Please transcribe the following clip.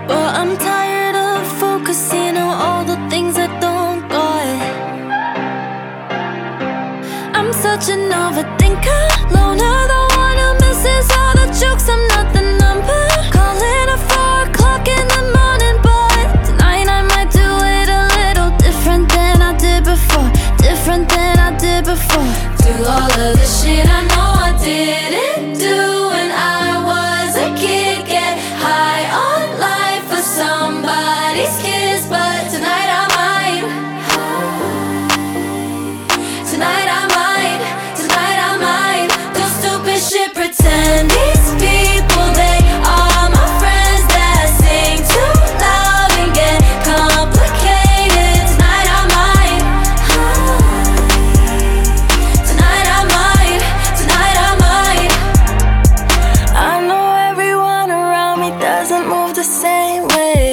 But I'm tired of focusing on all the things I don't got. I'm such an overthinker, loner, the one who misses all the jokes. I'm not the number. Calling at 4 o'clock in the morning, but tonight I might do it a little different than I did before. Different than I did before. Do all of the shit I know I didn't do when I was a kid. Get high on life for somebody's kiss, but tonight I might. Tonight I might. Tonight I might do stupid shit, pretend these people, they are my friends that sing too loud and get complicated. Tonight I might. Tonight I might. Tonight I might. I know everyone around me doesn't move the same way.